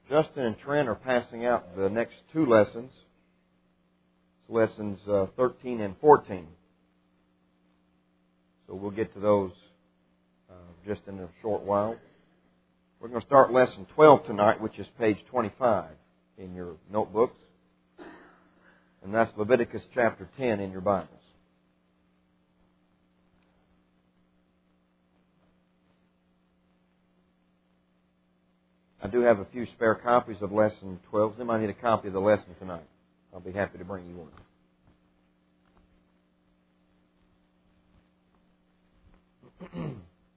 Justin and Trent are passing out the next two lessons. It's lessons 13 and 14. So we'll get to those just in a short while. We're going to start lesson 12 tonight, which is page 25 in your notebooks. And that's Leviticus chapter 10 in your Bibles. I do have a few spare copies of lesson 12. Does anybody need a copy of the lesson tonight? I'll be happy to bring you one.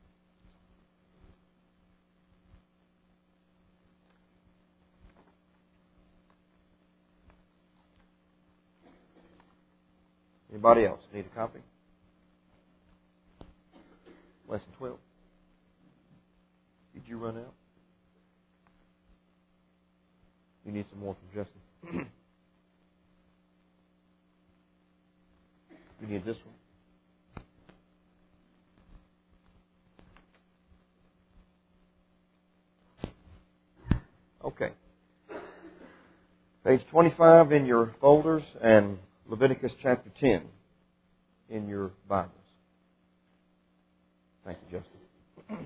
Anybody else need a copy? Lesson 12. Did you run out? You need some more from Justin. You need this one? Okay. Page 25 in your folders and Leviticus chapter 10 in your Bibles. Thank you, Justin.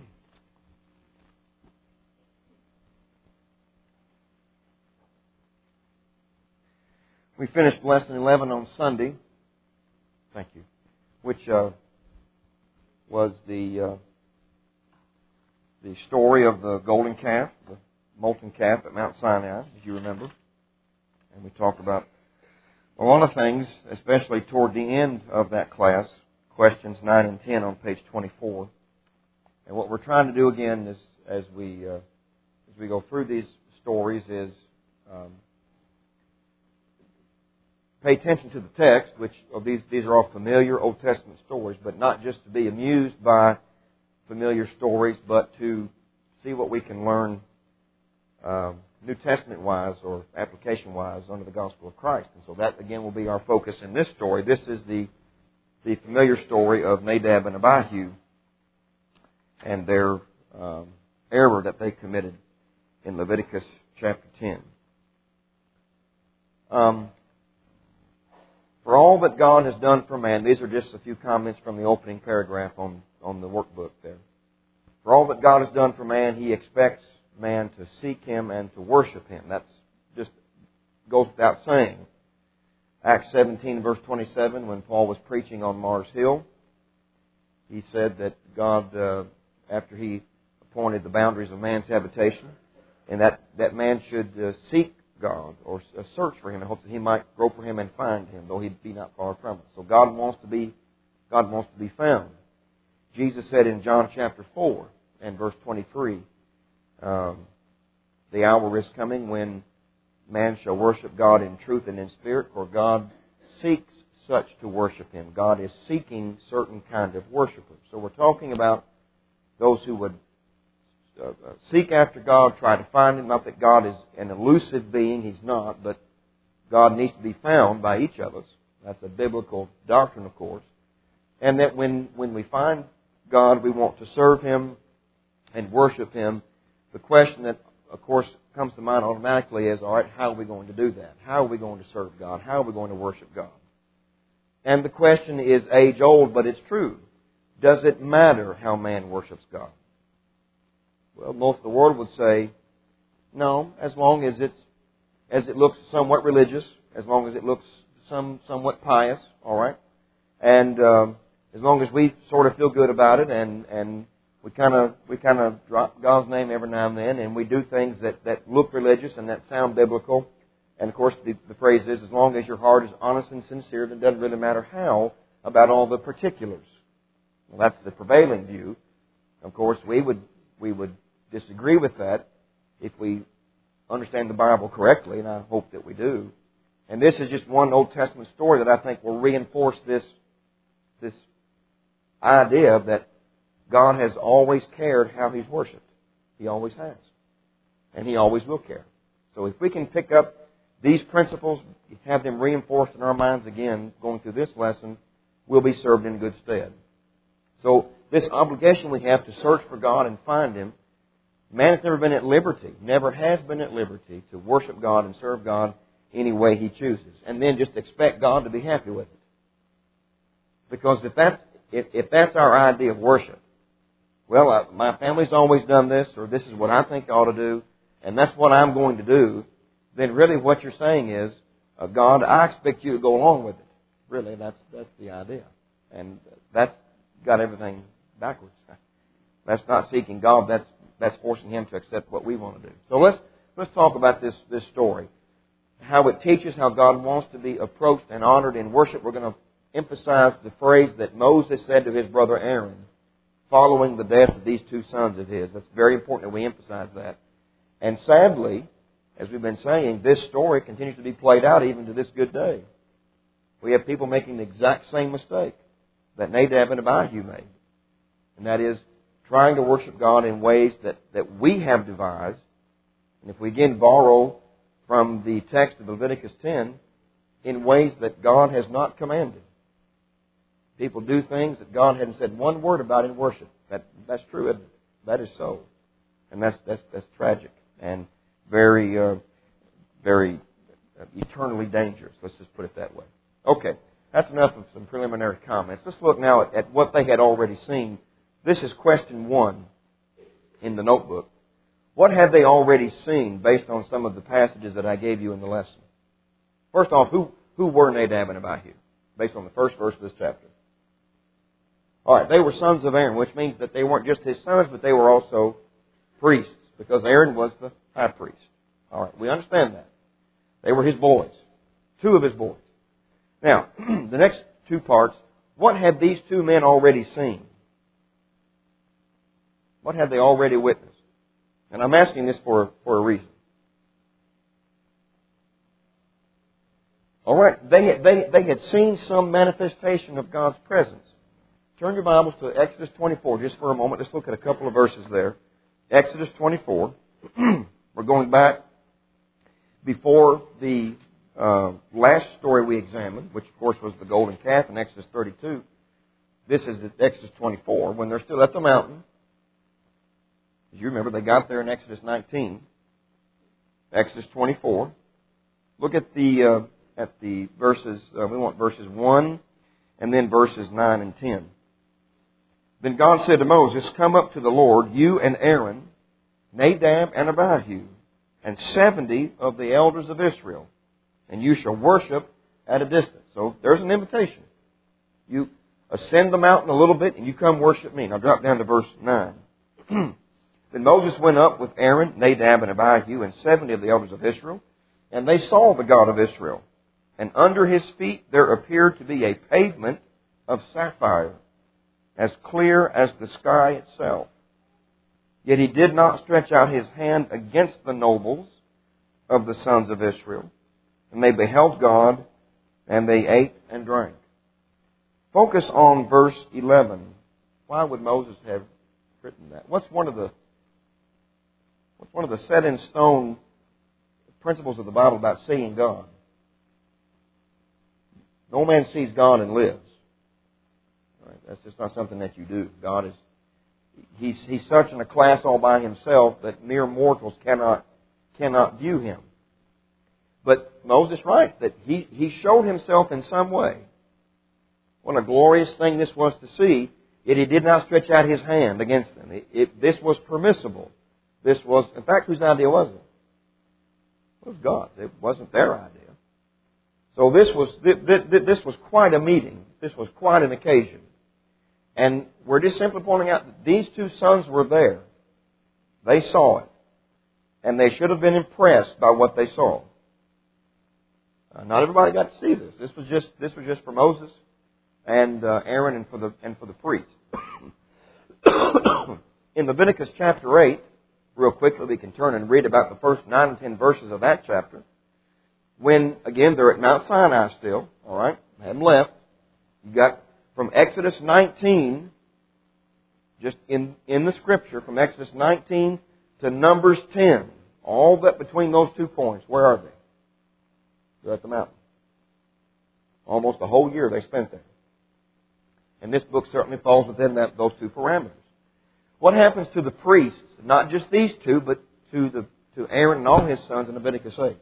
We finished lesson 11 on Sunday. Thank you. Which was the story of the golden calf, the molten calf at Mount Sinai, as you remember. And we talked about a lot of things, especially toward the end of that class, questions 9 and 10 on page 24. And what we're trying to do again is, as we go through these stories, is pay attention to the text, which these are all familiar Old Testament stories, but not just to be amused by familiar stories, but to see what we can learn New Testament-wise or application-wise under the gospel of Christ. And so that, again, will be our focus in this story. This is the familiar story of Nadab and Abihu and their error that they committed in Leviticus chapter 10. For all that God has done for man, these are just a few comments from the opening paragraph on the workbook there. For all that God has done for man, He expects man to seek Him and to worship Him. That's just goes without saying. Acts 17, verse 27, when Paul was preaching on Mars Hill, he said that God, after He appointed the boundaries of man's habitation, and that man should seek God or search for Him in hopes that he might grope for Him and find Him, though He be not far from us. So God wants to be found. Jesus said in John chapter 4 and verse 23, the hour is coming when man shall worship God in truth and in spirit, for God seeks such to worship Him. God is seeking certain kind of worshipers. So we're talking about those who would seek after God, try to find Him. Not that God is an elusive being, He's not, but God needs to be found by each of us. That's a biblical doctrine, of course. And that when we find God, we want to serve Him and worship Him. The question that, of course, comes to mind automatically is, all right, how are we going to do that? How are we going to serve God? How are we going to worship God? And the question is age-old, but it's true. Does it matter how man worships God? Well, most of the world would say, no, as long as it looks somewhat religious, as long as it looks somewhat pious, all right? And as long as we sort of feel good about it and we kind of drop God's name every now and then, and we do things that look religious and that sound biblical. And of course, the phrase is, as long as your heart is honest and sincere, it doesn't really matter how about all the particulars. Well, that's the prevailing view. Of course, we would disagree with that if we understand the Bible correctly, and I hope that we do. And this is just one Old Testament story that I think will reinforce this idea that God has always cared how He's worshipped. He always has. And He always will care. So if we can pick up these principles, have them reinforced in our minds again, going through this lesson, we'll be served in good stead. So this obligation we have to search for God and find Him Man has never been at liberty, never has been at liberty to worship God and serve God any way he chooses. And then just expect God to be happy with it. Because if that's our idea of worship, well, my family's always done this, or this is what I think I ought to do, and that's what I'm going to do, then really what you're saying is, God, I expect you to go along with it. Really, that's the idea. And that's got everything backwards. That's not seeking God, that's forcing Him to accept what we want to do. So let's talk about this story. How it teaches how God wants to be approached and honored in worship. We're going to emphasize the phrase that Moses said to his brother Aaron following the death of these two sons of his. That's very important that we emphasize that. And sadly, as we've been saying, this story continues to be played out even to this good day. We have people making the exact same mistake that Nadab and Abihu made. And that is trying to worship God in ways that we have devised. And if we again borrow from the text of Leviticus 10, in ways that God has not commanded. People do things that God hadn't said one word about in worship. That's true, isn't it? That is so. And that's tragic and very, very eternally dangerous. Let's just put it that way. Okay, that's enough of some preliminary comments. Let's look now at what they had already seen. This is question 1 in the notebook. What had they already seen based on some of the passages that I gave you in the lesson? First off, who were Nadab and Abihu based on the first verse of this chapter? All right, they were sons of Aaron, which means that they weren't just his sons, but they were also priests, because Aaron was the high priest. All right, we understand that. They were his boys, 2 of his boys. Now, the next 2 parts, what had these 2 men already seen? What had they already witnessed? And I'm asking this for a reason. All right, they had seen some manifestation of God's presence. Turn your Bibles to Exodus 24 just for a moment. Let's look at a couple of verses there. Exodus 24. We're going back before the last story we examined, which of course was the golden calf in Exodus 32. This is Exodus 24, when they're still at the mountain. As you remember, they got there in Exodus 19. Exodus 24. Look at the verses. We want verses 1 and then verses 9 and 10. Then God said to Moses, "Come up to the Lord, you and Aaron, Nadab and Abihu, and 70 of the elders of Israel, and you shall worship at a distance." So there's an invitation. You ascend the mountain a little bit, and you come worship me. Now drop down to verse 9. Then Moses went up with Aaron, Nadab and Abihu, and 70 of the elders of Israel, and they saw the God of Israel. And under his feet there appeared to be a pavement of sapphire, as clear as the sky itself. Yet he did not stretch out his hand against the nobles of the sons of Israel. And they beheld God, and they ate and drank. Focus on verse 11. Why would Moses have written that? What's one of the set in stone principles of the Bible about seeing God? No man sees God and lives. All right, that's just not something that you do. God is, He's such in a class all by Himself that mere mortals cannot view Him. But Moses writes that he showed Himself in some way. What a glorious thing this was to see. Yet He did not stretch out His hand against them. This was permissible. This was, in fact, whose idea was it? It was God's. It wasn't their idea. So this was quite a meeting. This was quite an occasion. And we're just simply pointing out that these 2 sons were there. They saw it. And they should have been impressed by what they saw. Not everybody got to see this. This was just for Moses and Aaron and for the priests. In Leviticus chapter 8, real quickly we can turn and read about the first 9 and 10 verses of that chapter. When, again, they're at Mount Sinai still, all right? They haven't left. You got from Exodus 19, just in the Scripture, from Exodus 19 to Numbers 10, all that between those 2 points, where are they? They're at the mountain. Almost a whole year they spent there. And this book certainly falls within those 2 parameters. what happens to the priests, not just these two, but to Aaron and all his sons in Leviticus 8?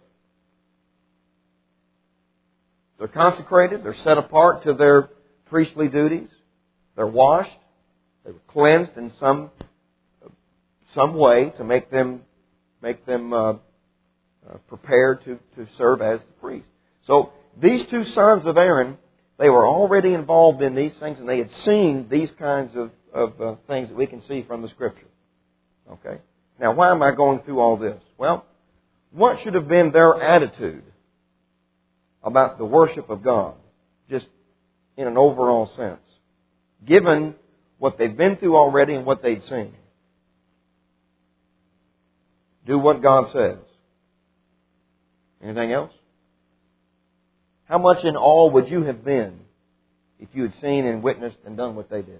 They're consecrated. They're set apart to their priestly duties. They're washed. They were cleansed in some way to make them prepared to serve as the priest. So these two sons of Aaron, they were already involved in these things, and they had seen these kinds of things that we can see from the Scripture. Okay? Now, why am I going through all this? Well, what should have been their attitude about the worship of God, just in an overall sense, given what they've been through already and what they'd seen? Do what God says. Anything else? How much in awe would you have been if you had seen and witnessed and done what they did?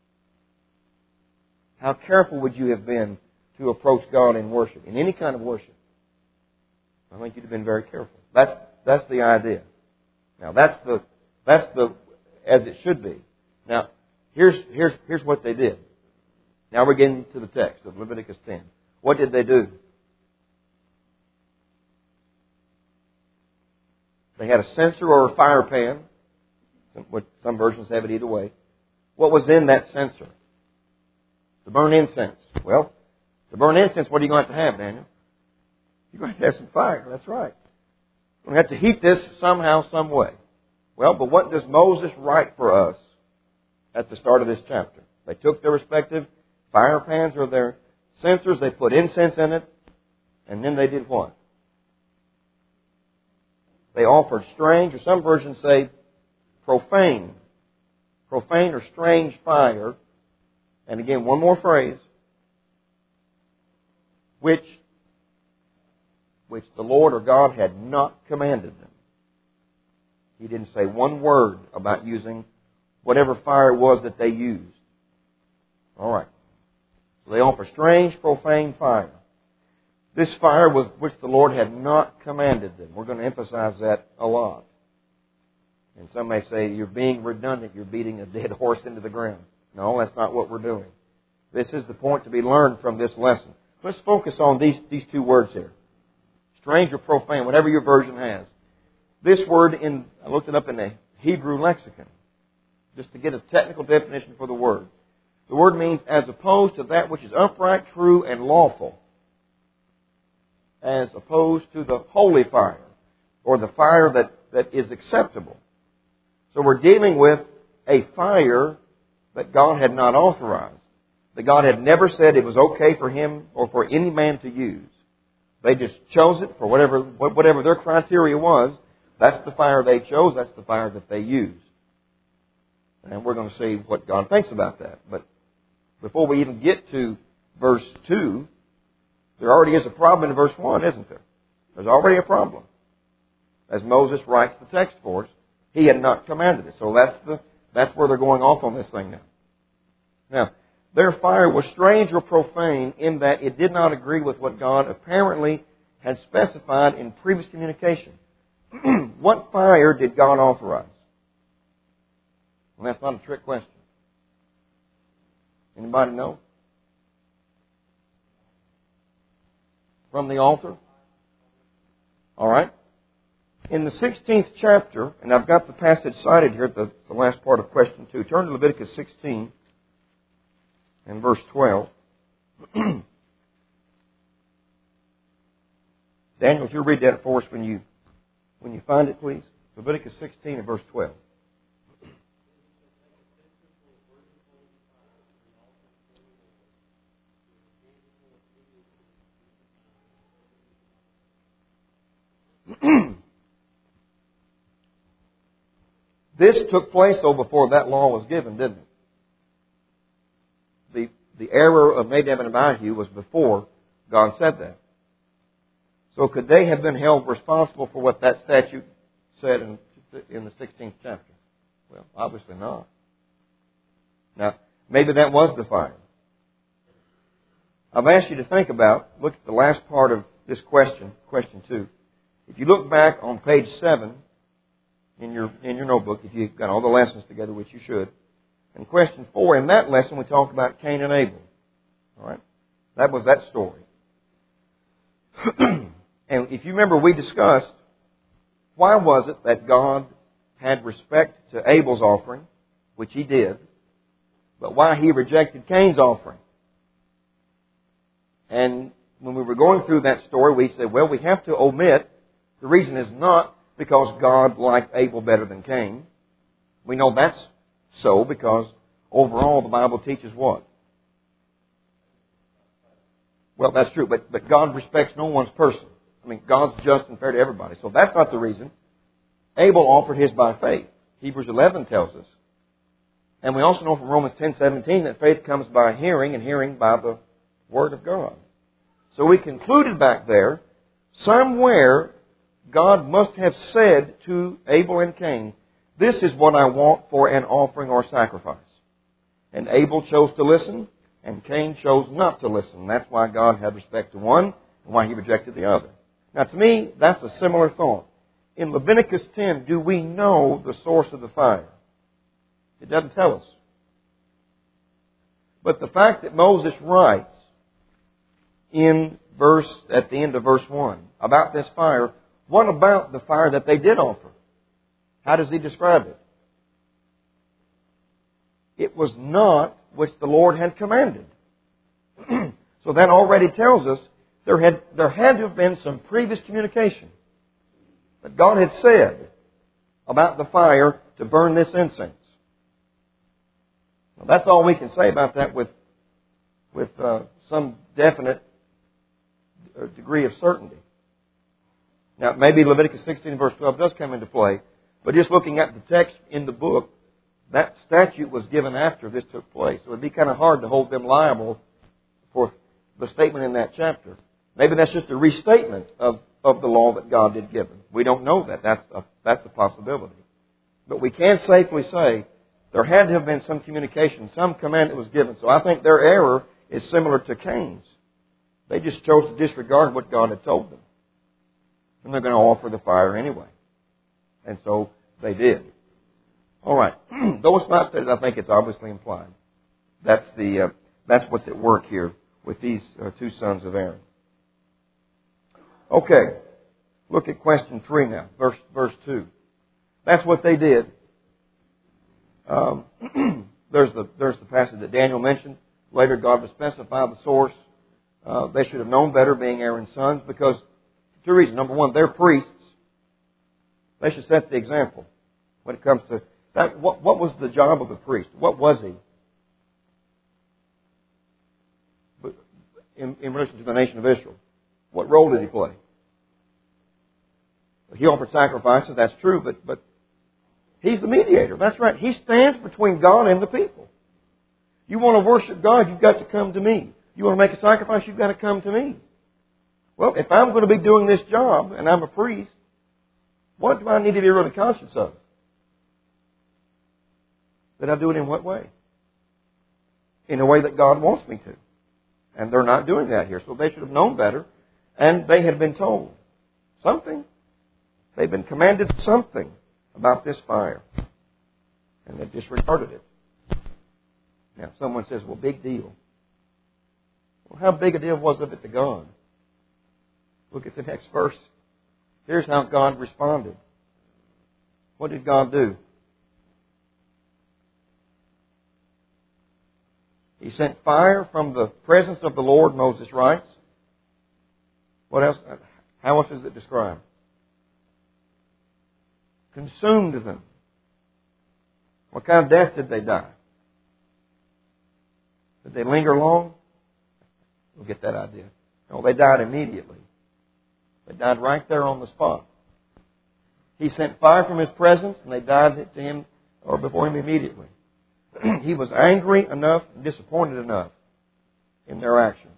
How careful would you have been to approach God in worship, in any kind of worship? I think you'd have been very careful. That's the idea. Now that's the as it should be. Now here's what they did. Now we're getting to the text of Leviticus 10. What did they do? They had a censer or a fire pan. Some versions have it either way. What was in that censer? To burn incense. Well, to burn incense, what are you going to have, Daniel? You're going to have some fire. That's right. You're going to have to heat this somehow, some way. Well, but what does Moses write for us at the start of this chapter? They took their respective fire pans or their censers, they put incense in it, and then they did what? They offered strange, or some versions say profane or strange fire. And again, one more phrase, which the Lord or God had not commanded them. He didn't say one word about using whatever fire it was that they used. All right. So they offer strange, profane fire. This fire was which the Lord had not commanded them. We're going to emphasize that a lot. And some may say, you're being redundant. You're beating a dead horse into the ground. No, that's not what we're doing. This is the point to be learned from this lesson. Let's focus on these two words here. Strange or profane, whatever your version has. This word, I looked it up in the Hebrew lexicon, just to get a technical definition for the word. The word means as opposed to that which is upright, true, and lawful. As opposed to the holy fire, or the fire that is acceptable. So we're dealing with a fire that God had not authorized. That God had never said it was okay for him or for any man to use. They just chose it for whatever their criteria was. That's the fire they chose. That's the fire that they used. And we're going to see what God thinks about that. But before we even get to verse 2, there already is a problem in verse 1, isn't there? There's already a problem. As Moses writes the text for us, he had not commanded it. So that's where they're going off on this thing now. Now, their fire was strange or profane in that it did not agree with what God apparently had specified in previous communication. What fire did God authorize? Well, that's not a trick question. Anybody know? From the altar? All right. In the 16th chapter, and I've got the passage cited here at the last part of question 2. Turn to Leviticus 16 and verse 12. Daniel, if you'll read that for us when you find it, please. Leviticus 16 and verse 12. This took place, though, before that law was given, didn't it? The error of Nadab and Abihu was before God said that. So could they have been held responsible for what that statute said in the 16th chapter? Well, obviously not. Now, maybe that was the fire. I've asked you to think about, look at the last part of this question 2. If you look back on page 7 in your notebook, if you've got all the lessons together, which you should, in question 4, in that lesson we talked about Cain and Abel. All right? That was that story. And if you remember, we discussed why was it that God had respect to Abel's offering, which He did, but why He rejected Cain's offering. And when we were going through that story, we said, well, we have to omit, the reason is not because God liked Abel better than Cain. We know that's so because overall the Bible teaches what? Well, that's true, but God respects no one's person. I mean, God's just and fair to everybody. So that's not the reason. Abel offered his by faith. Hebrews 11 tells us. And we also know from Romans 10:17 that faith comes by hearing, and hearing by the Word of God. So we concluded back there, somewhere God must have said to Abel and Cain, this is what I want for an offering or sacrifice. And Abel chose to listen, and Cain chose not to listen. That's why God had respect to one, and why He rejected the other. Now to me, that's a similar thought. In Leviticus 10, do we know the source of the fire? It doesn't tell us. But the fact that Moses writes at the end of verse 1 about this fire, what about the fire that they did offer? How does he describe it? It was not which the Lord had commanded. So that already tells us there had to have been some previous communication that God had said about the fire to burn this incense. Now, that's all we can say about that with some definite degree of certainty. Now, maybe Leviticus 16 verse 12 does come into play, but just looking at the text in the book, that statute was given after this took place. So it would be kind of hard to hold them liable for the statement in that chapter. Maybe that's just a restatement of the law that God did give them. We don't know that. That's a possibility. But we can safely say there had to have been some communication, some command that was given. So I think their error is similar to Cain's. They just chose to disregard what God had told them. And they're going to offer the fire anyway. And so they did. All right. Though it's not stated, I think it's obviously implied. That's what's at work here with these two sons of Aaron. Okay. Look at question 3 now. Verse 2. That's what they did. There's the passage that Daniel mentioned. Later, God will specify the source. They should have known better, being Aaron's sons, because two reasons. Number one, they're priests. They should set the example when it comes to that. What was the job of a priest? What was he? In relation to the nation of Israel. What role did he play? He offered sacrifices, that's true, but he's the mediator. That's right. He stands between God and the people. You want to worship God, you've got to come to me. You want to make a sacrifice, you've got to come to me. Well, if I'm going to be doing this job, and I'm a priest, what do I need to be really conscious of? That I do it in what way? In a way that God wants me to. And they're not doing that here. So they should have known better. And they had been told something. They've been commanded something about this fire. And they disregarded it. Now, someone says, well, big deal. Well, how big a deal was it to God? Look at the next verse. Here's how God responded. What did God do? He sent fire from the presence of the Lord, Moses writes. What else? How else is it described? Consumed them. What kind of death did they die? Did they linger long? We'll get that idea. No, they died immediately. They died right there on the spot. He sent fire from His presence, and they died to Him or before Him immediately. He was angry enough and disappointed enough in their actions.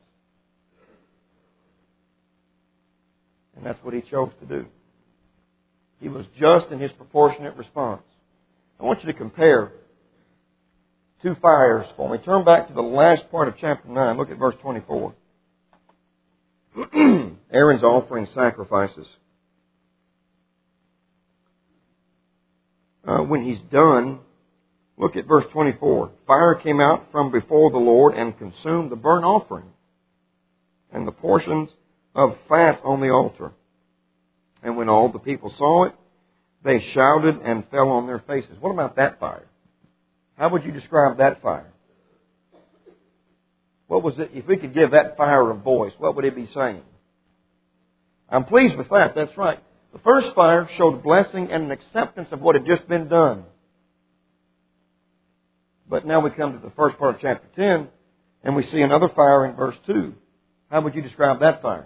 And that's what He chose to do. He was just in His proportionate response. I want you to compare two fires for me. Turn back to the last part of chapter 9. Look at verse 24. Aaron's offering sacrifices. When he's done, Look at verse 24. Fire came out from before the Lord and consumed the burnt offering and the portions of fat on the altar. And when all the people saw it, they shouted and fell on their faces. What about that fire? How would you describe that fire? What was it? If we could give that fire a voice, what would it be saying? I'm pleased with that. That's right. The first fire showed blessing and an acceptance of what had just been done. But now we come to the first part of chapter 10, and we see another fire in verse 2. How would you describe that fire?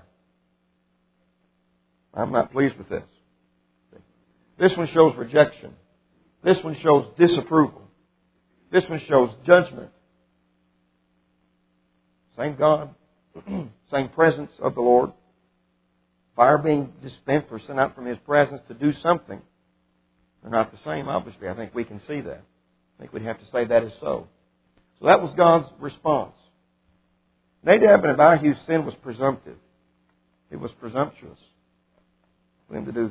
I'm not pleased with this. This one shows rejection. This one shows disapproval. This one shows judgment. Same God, same presence of the Lord. Fire being dispensed or sent out from His presence to do something. They're not the same, obviously. I think we can see that. I think we'd have to say that is so. So that was God's response. Nadab and Abihu's sin was presumptive. It was presumptuous for them to do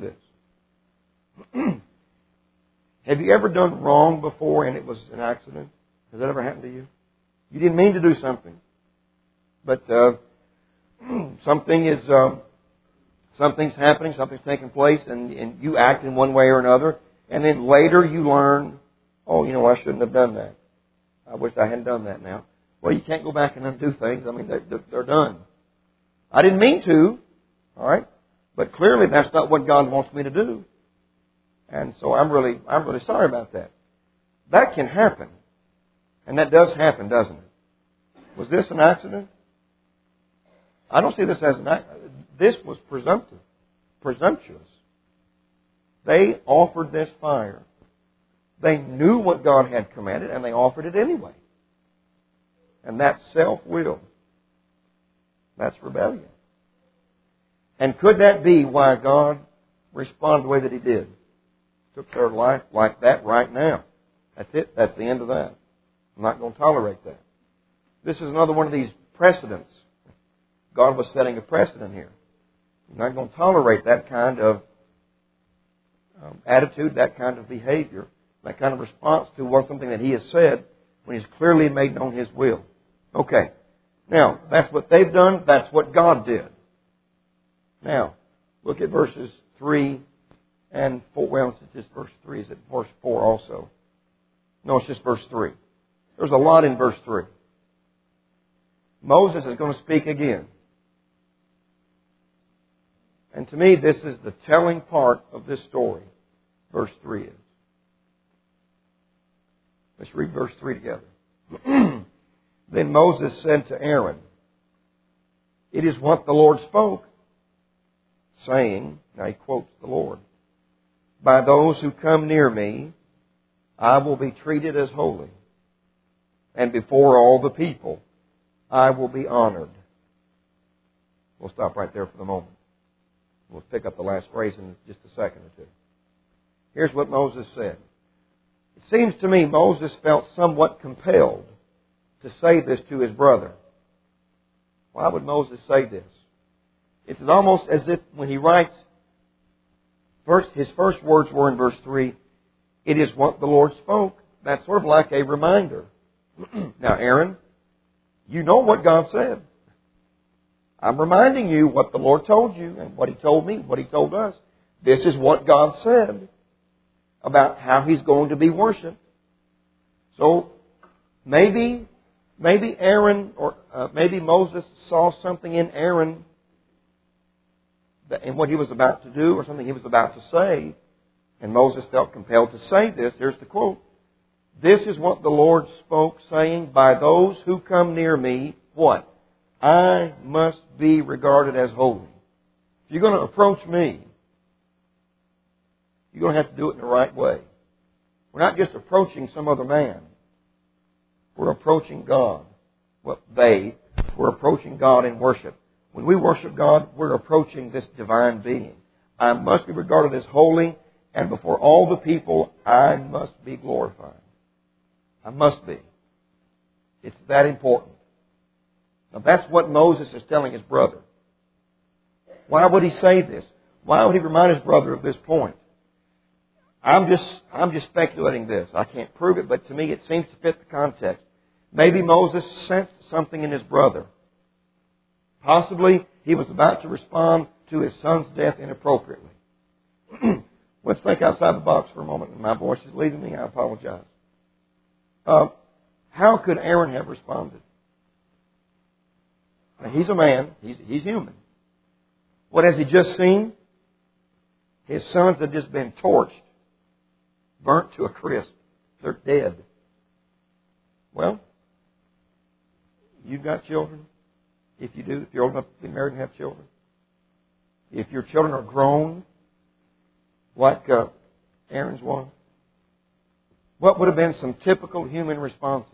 this. Have you ever done wrong before and it was an accident? Has that ever happened to you? You didn't mean to do something. But something's happening, something's taking place, and you act in one way or another, and then later you learn, oh, I shouldn't have done that. I wish I hadn't done that now. Well, you can't go back and undo things. I mean, they're done. I didn't mean to, all right? But clearly that's not what God wants me to do. And so I'm really sorry about that. That can happen. And that does happen, doesn't it? Was this an accident? I don't see this as an accident. This was presumptuous. They offered this fire. They knew what God had commanded, and they offered it anyway. And that's self-will. That's rebellion. And could that be why God responded the way that He did? Took their life like that right now. That's it. That's the end of that. I'm not going to tolerate that. This is another one of these precedents. God was setting a precedent here. I'm not going to tolerate that kind of attitude, that kind of behavior, that kind of response to something that He has said when He's clearly made known His will. Okay. Now, that's what they've done. That's what God did. Now, look at verses 3 and 4. Well, it's just verse 3. Is it verse 4 also? No, it's just verse 3. There's a lot in verse 3. Moses is going to speak again. And to me, this is the telling part of this story. Verse 3 is. Let's read verse 3 together. Then Moses said to Aaron, "It is what the Lord spoke, saying," now he quotes the Lord, "By those who come near me, I will be treated as holy, and before all the people, I will be honored." We'll stop right there for the moment. We'll pick up the last phrase in just a second or two. Here's what Moses said. It seems to me Moses felt somewhat compelled to say this to his brother. Why would Moses say this? It's almost as if when he writes, his first words were in verse 3, "It is what the Lord spoke." That's sort of like a reminder. Now, Aaron, you know what God said. I'm reminding you what the Lord told you and what He told me, what He told us. This is what God said about how He's going to be worshipped. So maybe Aaron or maybe Moses saw something in Aaron in what he was about to do or something he was about to say, and Moses felt compelled to say this. Here's the quote. "This is what the Lord spoke, saying, by those who come near me," what? "I must be regarded as holy." If you're going to approach me, you're going to have to do it in the right way. We're not just approaching some other man. We're approaching God. We're approaching God in worship. When we worship God, we're approaching this divine being. I must be regarded as holy, and before all the people, I must be glorified. I must be. It's that important. Now that's what Moses is telling his brother. Why would he say this? Why would he remind his brother of this point? I'm just speculating this. I can't prove it, but to me it seems to fit the context. Maybe Moses sensed something in his brother. Possibly he was about to respond to his son's death inappropriately. Let's think outside the box for a moment. My voice is leaving me. I apologize. How could Aaron have responded? Now, he's a man. He's human. What has he just seen? His sons have just been torched, burnt to a crisp. They're dead. Well, you've got children. If you do, if you're old enough to be married and have children. If your children are grown, like Aaron's one, what would have been some typical human responses?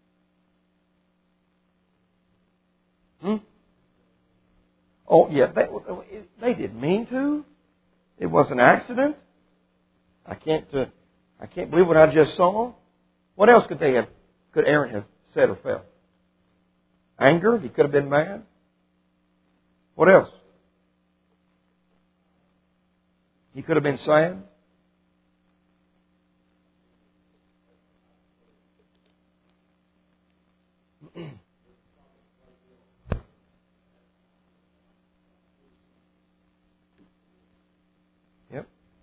Oh, yeah, they didn't mean to. It was an accident. I can't believe what I just saw. What else could Aaron have said or felt? Anger. He could have been mad. What else? He could have been sad. Yep.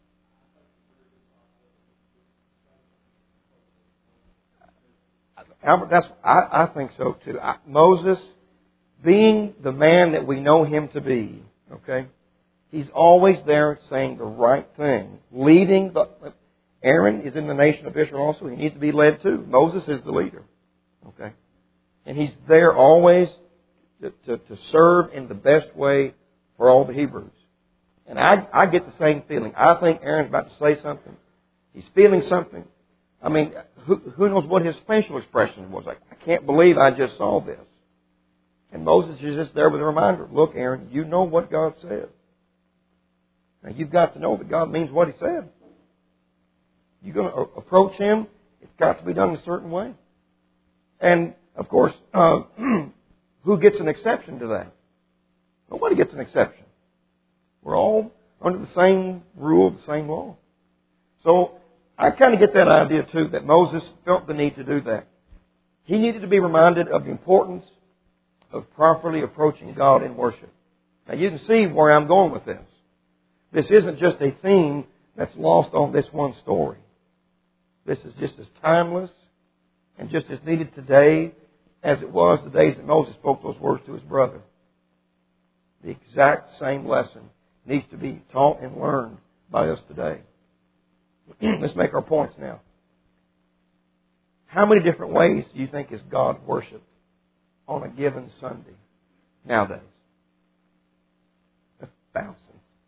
Albert, I think so too. Moses, being the man that we know him to be, okay, he's always there saying the right thing, leading. Aaron is in the nation of Israel also. He needs to be led too. Moses is the leader, okay, and he's there always to serve in the best way for all the Hebrews. And I get the same feeling. I think Aaron's about to say something. He's feeling something. I mean, who knows what his facial expression was like? I can't believe I just saw this. And Moses is just there with a reminder. Look, Aaron, you know what God said. Now, you've got to know that God means what He said. You're going to approach Him. It's got to be done a certain way. And, of course, who gets an exception to that? Nobody gets an exception. We're all under the same rule, the same law. So I kind of get that idea too, that Moses felt the need to do that. He needed to be reminded of the importance of properly approaching God in worship. Now you can see where I'm going with this. This isn't just a theme that's lost on this one story. This is just as timeless and just as needed today as it was the days that Moses spoke those words to his brother. The exact same lesson needs to be taught and learned by us today. Let's make our points now. How many different ways do you think is God worshipped on a given Sunday nowadays? Thousands.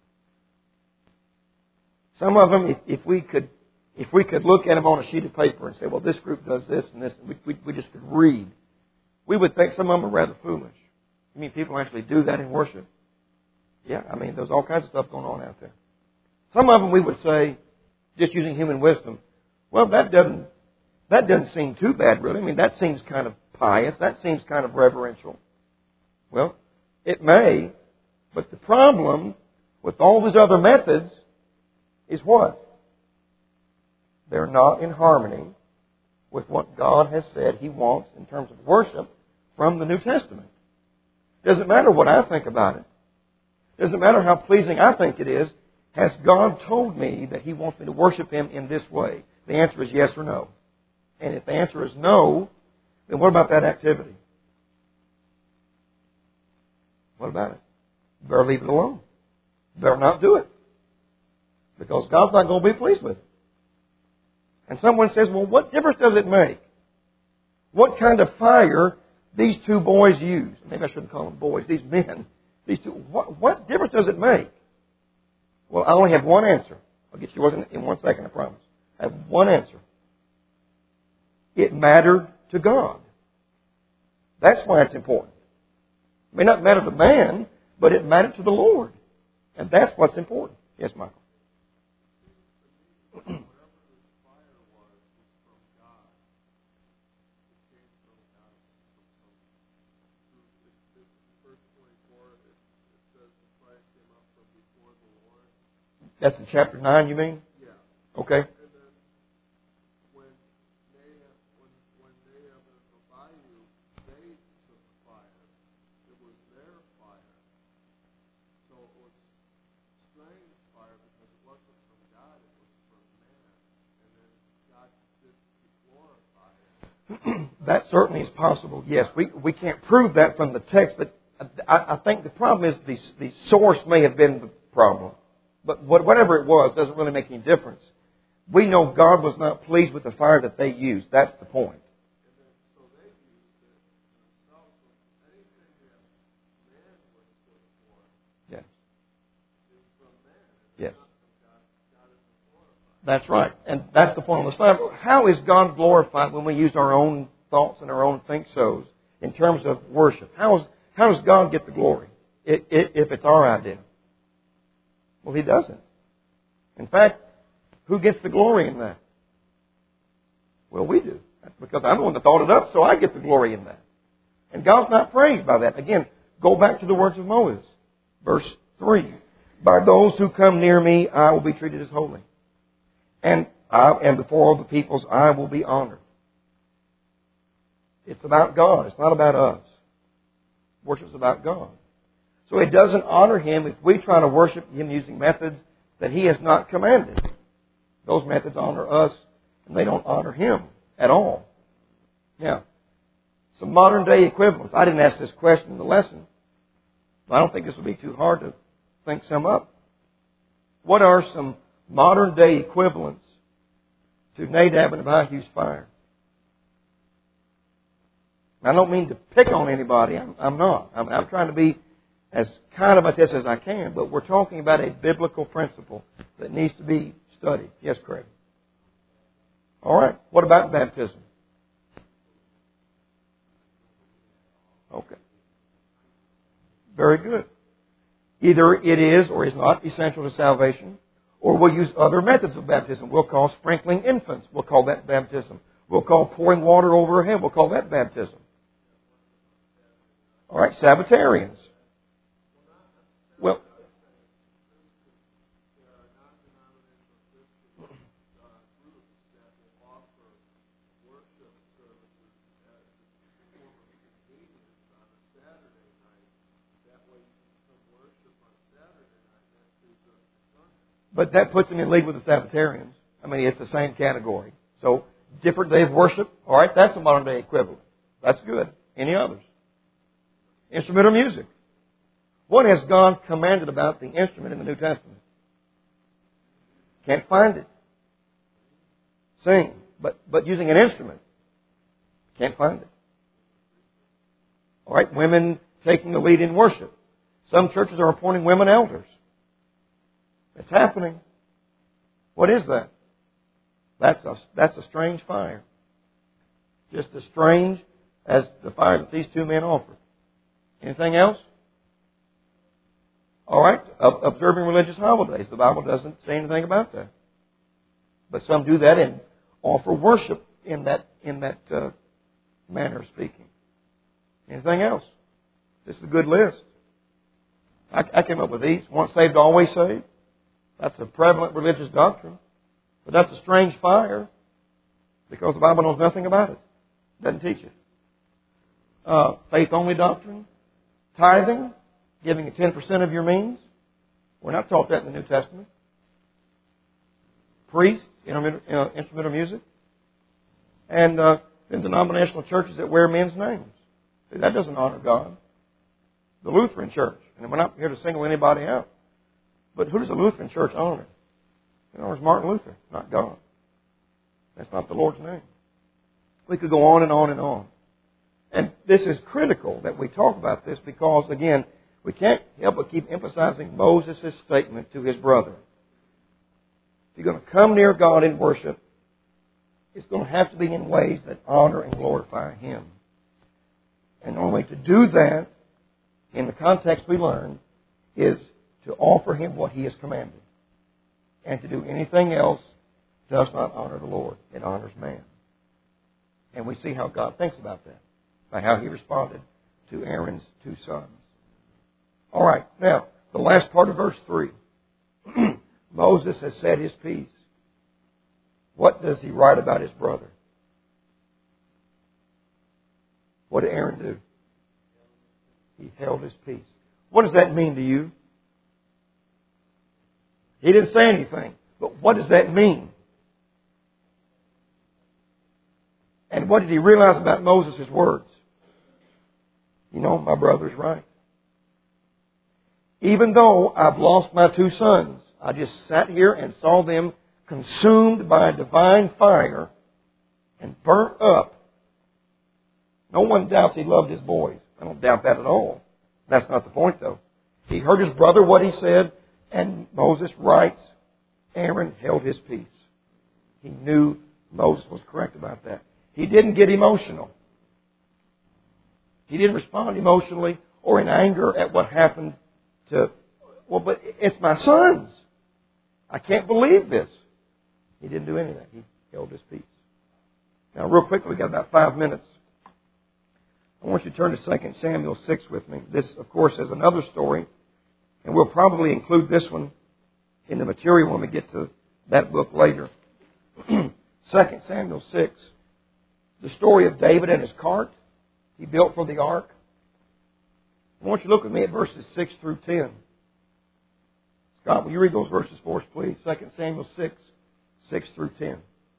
Some of them, if we could look at them on a sheet of paper and say, well, this group does this and this, and we just could read, we would think some of them are rather foolish. You mean people actually do that in worship? Yeah, I mean, there's all kinds of stuff going on out there. Some of them we would say, just using human wisdom, well, that doesn't seem too bad, really. I mean, that seems kind of pious. That seems kind of reverential. Well, it may, but the problem with all these other methods is what? They're not in harmony with what God has said He wants in terms of worship from the New Testament. Doesn't matter what I think about it. Doesn't matter how pleasing I think it is. Has God told me that He wants me to worship Him in this way? The answer is yes or no. And if the answer is no, then what about that activity? What about it? You better leave it alone. You better not do it. Because God's not going to be pleased with it. And someone says, well, what difference does it make? What kind of fire these two boys use? Maybe I shouldn't call them boys. These men. These two. What difference does it make? Well, I only have one answer. I'll get you in 1 second, I promise. I have one answer. It mattered to God. That's why it's important. It may not matter to man, but it mattered to the Lord. And that's what's important. Yes, Michael. That's in chapter 9, you mean? Yeah. Okay. That certainly is possible, yes. We can't prove that from the text, but I think the problem is the source may have been the problem. But whatever it was doesn't really make any difference. We know God was not pleased with the fire that they used. That's the point. Yes. Yes. That's right. And that's the point on the slide. How is God glorified when we use our own thoughts and our own think-sos in terms of worship? How does God get the glory if it's our idea? Well, He doesn't. In fact, who gets the glory in that? Well, we do. Because I'm the one that thought it up, so I get the glory in that. And God's not praised by that. Again, go back to the words of Moses. Verse 3. By those who come near me, I will be treated as holy. And before all the peoples, I will be honored. It's about God. It's not about us. Worship's about God. So it doesn't honor Him if we try to worship Him using methods that He has not commanded. Those methods honor us, and they don't honor Him at all. Now, some modern day equivalents. I didn't ask this question in the lesson, but I don't think this will be too hard to think some up. What are some modern day equivalents to Nadab and Abihu's fire? I don't mean to pick on anybody. I'm not. I'm trying to be as kind about this as I can, but we're talking about a biblical principle that needs to be studied. Yes, Craig? All right. What about baptism? Okay. Very good. Either it is or is not essential to salvation, or we'll use other methods of baptism. We'll call sprinkling infants. We'll call that baptism. We'll call pouring water over a head. We'll call that baptism. All right, Sabbatarians. Well, but that puts them in league with the Sabbatarians. I mean, it's the same category. So, different day of worship. All right, that's a modern day equivalent. That's good. Any others? Instrumental music. What has God commanded about the instrument in the New Testament? Can't find it. Sing, but using an instrument. Can't find it. All right, women taking the lead in worship. Some churches are appointing women elders. It's happening. What is that? That's a strange fire. Just as strange as the fire that these two men offered. Anything else? All right, observing religious holidays. The Bible doesn't say anything about that. But some do that and offer worship in that manner of speaking. Anything else? This is a good list. I came up with these. Once saved, always saved. That's a prevalent religious doctrine. But that's a strange fire because the Bible knows nothing about it. Doesn't teach it. Faith-only doctrine. Tithing. Giving 10% of your means. We're not taught that in the New Testament. Priests. Instrumental music. And in denominational churches that wear men's names. That doesn't honor God. The Lutheran Church. And we're not here to single anybody out. But who does the Lutheran Church honor? It honors Martin Luther, not God. That's not the Lord's name. We could go on and on and on. And this is critical that we talk about this because, again, we can't help but keep emphasizing Moses' statement to his brother. If you're going to come near God in worship, it's going to have to be in ways that honor and glorify Him. And the only way to do that, in the context we learned, is to offer Him what He has commanded. And to do anything else does not honor the Lord. It honors man. And we see how God thinks about that, by how He responded to Aaron's two sons. All right, now, the last part of verse 3. Moses has said his piece. what does he write about his brother? What did Aaron do? He held his peace. What does that mean to you? He didn't say anything. But what does that mean? And what did he realize about Moses' words? You know, my brother's right. Even though I've lost my 2 sons, I just sat here and saw them consumed by a divine fire and burnt up. No one doubts he loved his boys. I don't doubt that at all. That's not the point, though. He heard his brother, what he said, and Moses writes, Aaron held his peace. He knew Moses was correct about that. He didn't get emotional. He didn't respond emotionally or in anger at what happened to, well, but it's my sons. I can't believe this. He didn't do any of that. He held his peace. Now, real quickly, we've got about 5 minutes. I want you to turn to 2 Samuel 6 with me. This, of course, is another story, and we'll probably include this one in the material when we get to that book later. 2 Samuel 6, the story of David and his cart he built for the ark. I want you to look with me at verses 6 through 10. Scott, will you read those verses for us, please? 2 Samuel 6, 6 through 10.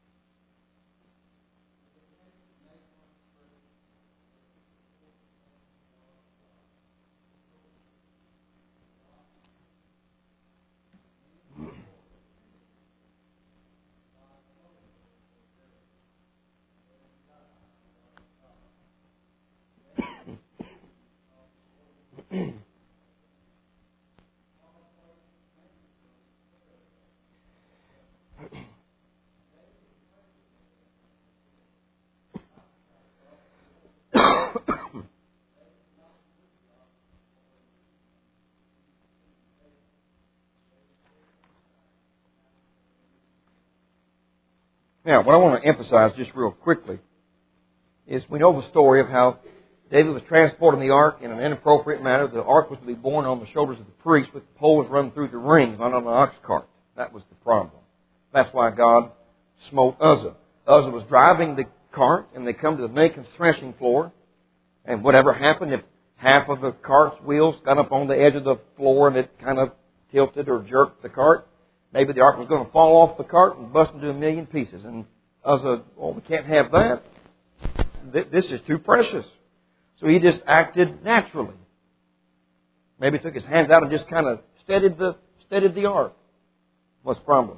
Now, what I want to emphasize just real quickly is we know the story of how David was transporting the ark in an inappropriate manner. The ark was to be borne on the shoulders of the priest with the poles running through the rings, not on an ox cart. That was the problem. That's why God smote Uzzah. Uzzah was driving the cart, and they come to the Nachon's threshing floor. And whatever happened, if half of the cart's wheels got up on the edge of the floor and it kind of tilted or jerked the cart, maybe the ark was going to fall off the cart and bust into a million pieces. And Uzzah, well, we can't have that. This is too precious. So he just acted naturally. Maybe took his hands out and just kind of steadied the ark. What's the problem?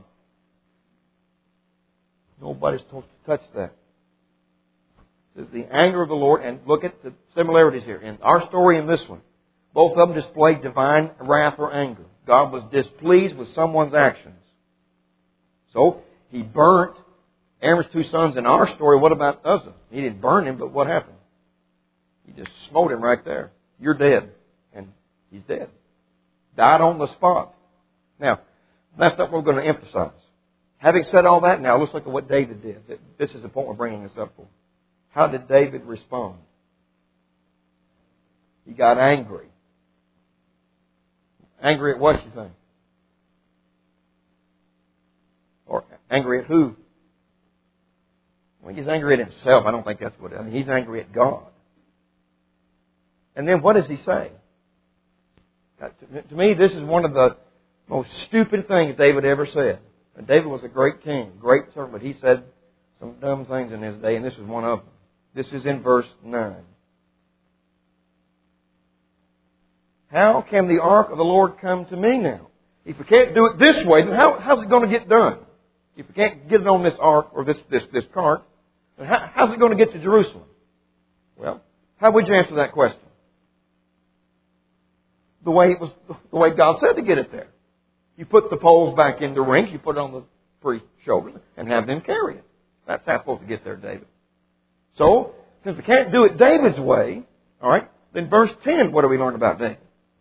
Nobody's supposed to touch that. This is the anger of the Lord. And look at the similarities here. In our story and this one, both of them displayed divine wrath or anger. God was displeased with someone's actions. So he burnt Aaron's 2 sons. In our story, what about Uzzah? He didn't burn him, but what happened? He just smote him right there. You're dead. And he's dead. Died on the spot. Now, that's not what we're going to emphasize. Having said all that, now let's look at what David did. This is the point we're bringing this up for. How did David respond? He got angry. Angry at what, you think? Or angry at who? Well, he's angry at himself. I don't think that's what it is. I mean, he's angry at God. And then what does he say? To me, this is one of the most stupid things David ever said. And David was a great king, great servant, but he said some dumb things in his day, and this is one of them. This is in verse 9. How can the ark of the Lord come to me now? If we can't do it this way, then how's it going to get done? If we can't get it on this ark or this cart, then how's it going to get to Jerusalem? Well, how would you answer that question? The way God said to get it there. You put the poles back in the rings, you put it on the priest's shoulders, and have them carry it. That's how it's supposed to get there, David. So, since we can't do it David's way, all right, then verse 10, what do we learn about David?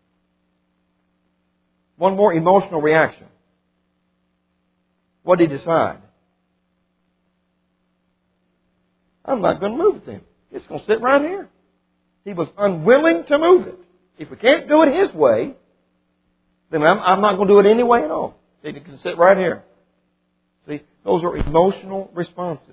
One more emotional reaction. What did he decide? I'm not going to move it then. It's going to sit right here. He was unwilling to move it. If we can't do it his way, then I'm not going to do it any way at all. It can sit right here. See, those are emotional responses.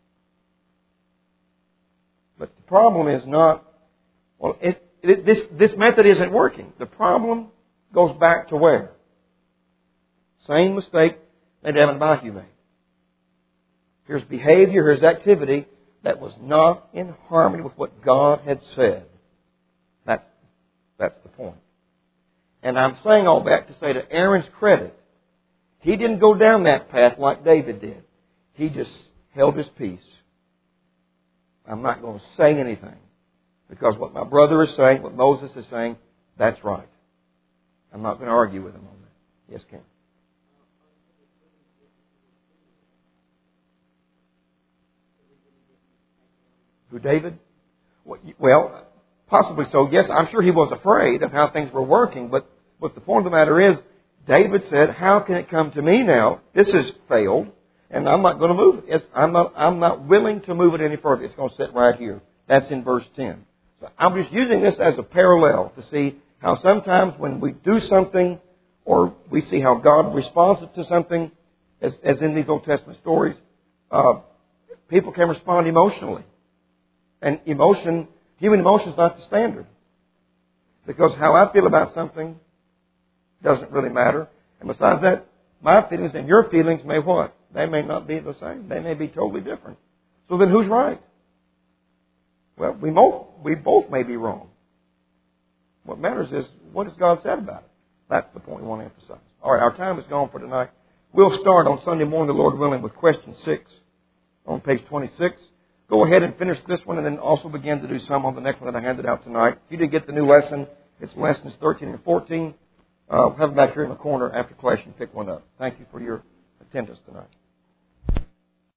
But the problem is not, well, this method isn't working. The problem goes back to where? Same mistake that Evan Bahu made. Here's behavior, here's activity that was not in harmony with what God had said. That's the point. And I'm saying all that to say to Aaron's credit, he didn't go down that path like David did. He just held his peace. I'm not going to say anything. Because what my brother is saying, what Moses is saying, that's right. I'm not going to argue with him on that. Yes, Ken. Who, David? Well, possibly so. Yes, I'm sure he was afraid of how things were working. But the point of the matter is, David said, how can it come to me now? This has failed, and I'm not going to move it. I'm not willing to move it any further. It's going to sit right here. That's in verse 10. So I'm just using this as a parallel to see how sometimes when we do something or we see how God responds to something, as in these Old Testament stories, people can respond emotionally. And human emotion is not the standard. Because how I feel about something doesn't really matter. And besides that, my feelings and your feelings may what? They may not be the same. They may be totally different. So then who's right? Well, we both may be wrong. What matters is, what has God said about it? That's the point we want to emphasize. All right, our time is gone for tonight. We'll start on Sunday morning, the Lord willing, with question 6 on page 26. Go ahead and finish this one and then also begin to do some on the next one that I handed out tonight. If you did get the new lesson, it's lessons 13 and 14. We'll have them back here in the corner after class and pick one up. Thank you for your attendance tonight.